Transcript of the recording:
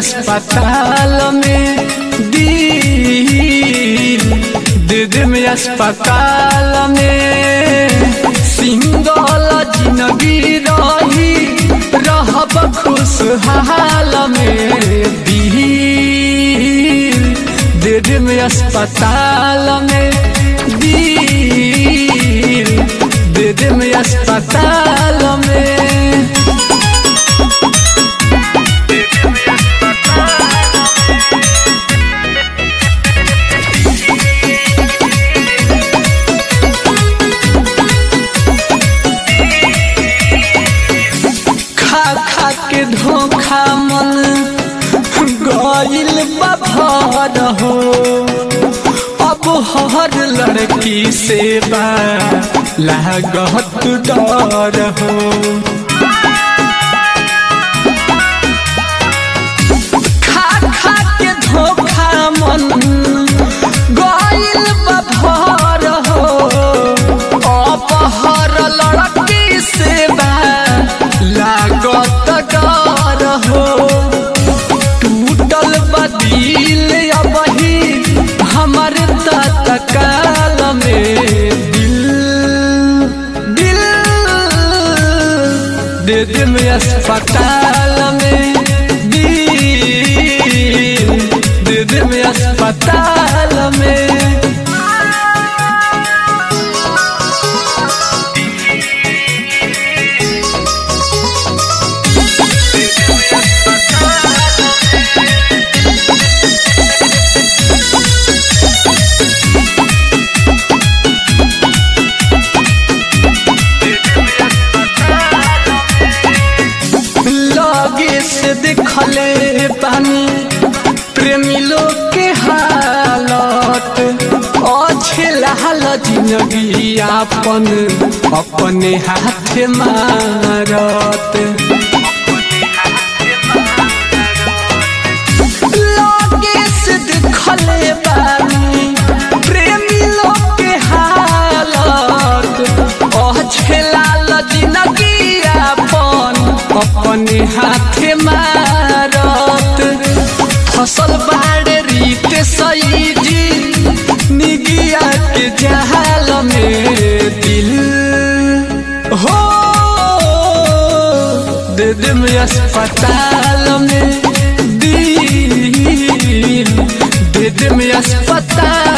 अस्पताल में दिल दे दे में अस्पताल में सिंगल जिंदगी रही रहब खुशहाल में दिल दे दे में अस्पताल में दिल दे दे में अस्पताल में खा के धोखा मन गइल बाभर हो अब हर लड़की से बा लागत डर हो खा के धोखा मन गइल बाभर हो अब हर लड़की से बा लागत डर हो टूटल बदिल अबही हमर तत्काल में दिल दे दे में अस्पताल में दिल दे दे में अस्पताल में से देखले पानी प्रेमी लोग के हालत अछेलाल जिंदगी आपन अपने हाथ मारत लगे से देखले पानी प्रेमी लोग के हालत अछेलाल जिंदगी आपन अपने हाथ मारत फसल बाड़े रीत सही जी निगिया के जहाल में दिल हो दे दे में अस्पताल में दिल दे दे में अस्पताल